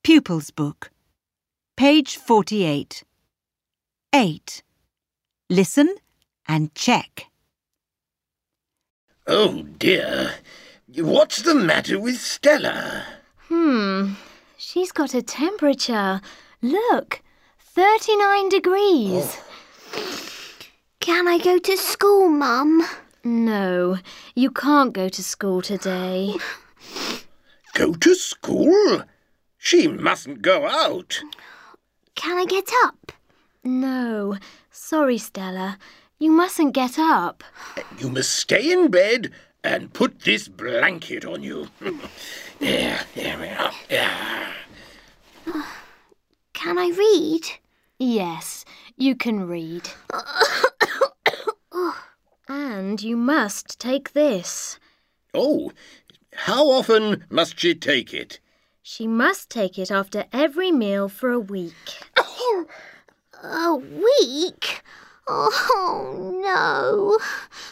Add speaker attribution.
Speaker 1: Pupils Book, page 48. 8. Listen and check.
Speaker 2: Oh dear, what's the matter with Stella?
Speaker 3: She's got a temperature. Look, 39 degrees.
Speaker 4: Can I go to school, Mum?
Speaker 3: No, you can't go to school today.
Speaker 2: Go to school? She mustn't go out.
Speaker 4: Can I get up?
Speaker 3: No, sorry, Stella. You mustn't get up.
Speaker 2: You must stay in bed and put this blanket on you. There we are.
Speaker 4: Can I read?
Speaker 3: Yes, you can read. And you must take this.
Speaker 2: Oh, how often must she take it?
Speaker 3: She must take it after every meal for a week.
Speaker 4: A week? Oh, no.